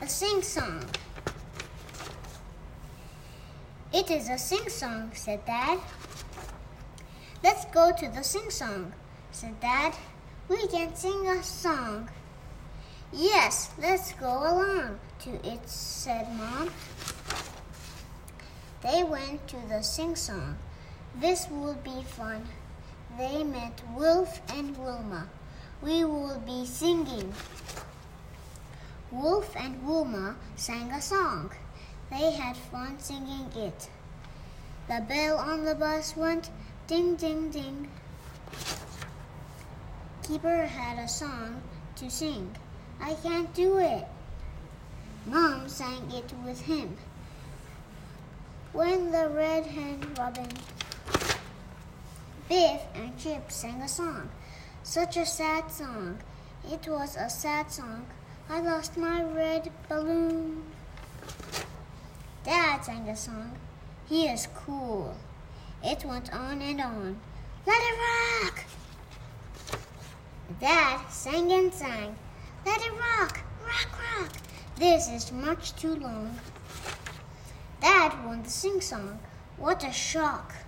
a sing-song. It is a sing-song, said Dad. Let's go to the sing-song, said Dad. We can sing a song. Yes, let's go along to it, said Mom. They went to the sing-song. This will be fun. They met Wolf and Wilma. We will be singing. Wolf and Wilma sang a song. They had fun singing it. The bell on the bus went ding, ding, ding. Keeper had a song to sing. I can't do it. Mom sang it with him. When the red-headed robin, Biff and Chip sang a song. Such a sad song. It was a sad song. I lost my red balloon. Dad sang a song. He is cool. It went on and on. Let it rock! Dad sang and sang. Let it rock, rock, rock. This is much too long. Dad won the sing-song. What a shock.